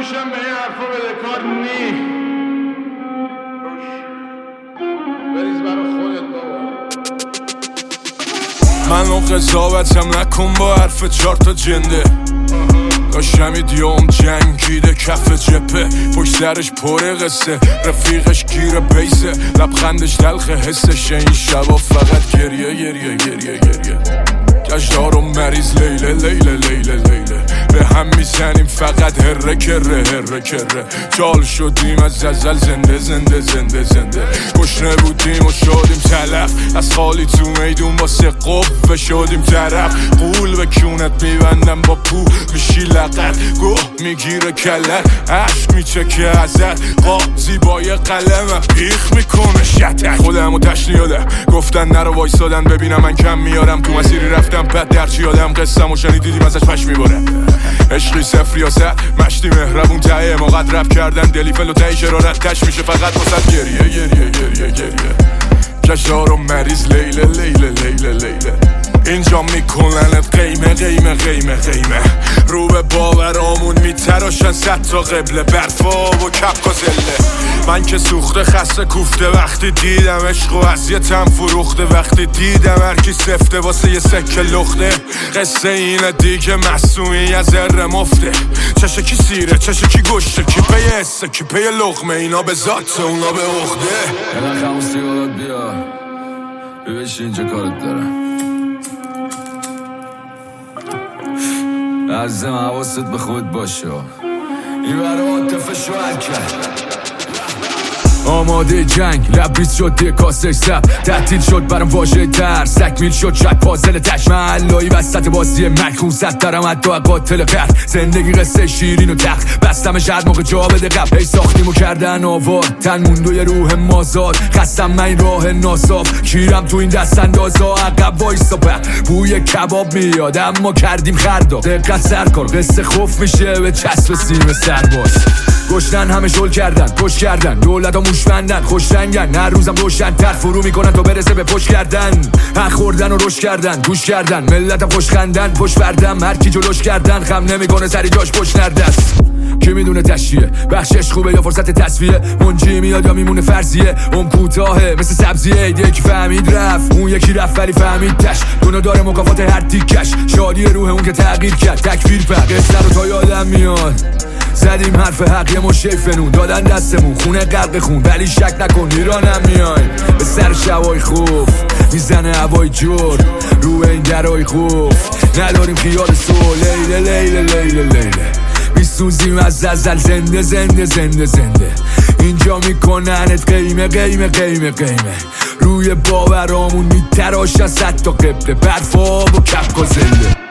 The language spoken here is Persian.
گوشم به این حرفا بدهکار نی. بریز برا خودت بابا. منو قضاوتم نکن با حرف 4 تا جنده. داشتم ایدیوم جنگیده کف جپه، پشت سرش پره قصه، رفیقش گیره بیسه، لبخندش تلخ حسش. این شبا فقط گریه گریه گریه گریه. گشتار و مریض لیله لیله لیله لیله. به هم میزنیم فقط هره کره هره کره. جال شدیم از ازل زنده زنده زنده زنده. گشنه بودیم و شدیم تلف، از خالی تو میدون واسه قوه شدیم طرف. قول به کونت میبندم با پو میشی لقت، گوه میگیره کلت، عشق میچکه ازت. قاضی با یه قلم پیخ میکنه شتک. خودمو تشنیاده گفتن نرو وایسادن ببینم من کم میارم. تو مسیری رفتم بد درچی آدم، قصم و شنیدیدیم ازش پش میباره. عشقی صفر یا صد، مشتی مهربون تایه ما قد رب کردن. دلیفل و تایی شرارت تش میشه فقط واسد گریه گریه گریه گریه. کشار و مریض لیله لیله لیله لیله. اینجا میکننت قیمه قیمه قیمه قیمه. رو به باورامون میتراشن 100 تا قبله، برفا و کپ و زله. من که سوخته خسته کوفته وقتی دیدم عشق و اذیتم فروخته. وقتی دیدم هرکی سفته واسه یه سکه لخته. قصه اینه دیگه مصنوعی از ذره مفته. چشه کی سیره چشه کی گشته، کی پی حسه کی پی لقمه. اینا به ذات اونا به عقده. یه نخمون سیگارات بیا ببشین چه کارت دارم. عزیزم حواست به خود باشه، این برای عاطفه شوهر کرد. آماده جنگ لبریز شد یه کاسه سب، تحتیل شد برام واژه تر. سکمیل شد شاید پازل تش، محلایی وسط بازی مکرون زد دارم حتی قاتل قرد. زندگی قصه شیرین و تخت، بستم شهر موقع جا بده قبل. هی ساختیمو کردن آوار، تن موندو یه روح مازاد. خستم من این راه ناصاف، کیرم تو این دست اندازا. عقب وایسا بوی کباب میاد اما کردیم خردا. دقت سرکار قصه خوف میشه به چسب سیم سرباز. گشتن همه شل کردن پشت کردن، دولت ها موش بندن خوش رنگن. هر روزم روشن تر فرو میکنن تا برسه به پشت کردن. حق خوردن و رشد کردن گوش کردن، ملتم خوش خندن پشت بردم. هر کی جلوش کردن خم نمیکنه سری جاش پشت نردست. کی میدونه تشیه بخشش خوبه یا فرصت تصفیه. منجی میاد یا میمونه فرضیه، اون کوتاهه مثل سبزیه. یکی فهمید رفت اون یکی رفت ولی فهمید تش. دونه داره مکافات هر تیکش، شادی روح اون که تغییر کرد. تکفیر فقط قصه رو تا یادم میاد. زدیم حرف حق یه مشه فنون، دادن دستمون خونه غرق خون. ولی شک نکن ایرانم میایم به سر شبای خوف. میزنه هوای جور رو این درای خوف. نداریم خیال سو لیله لیله لیله لیله. میسوزیم از ازل زنده زنده زنده زنده. اینجا میکننت قیمه قیمه قیمه قیمه. روی باورامون میتراشن 100 تا قبله، برفا و کپ و زنده.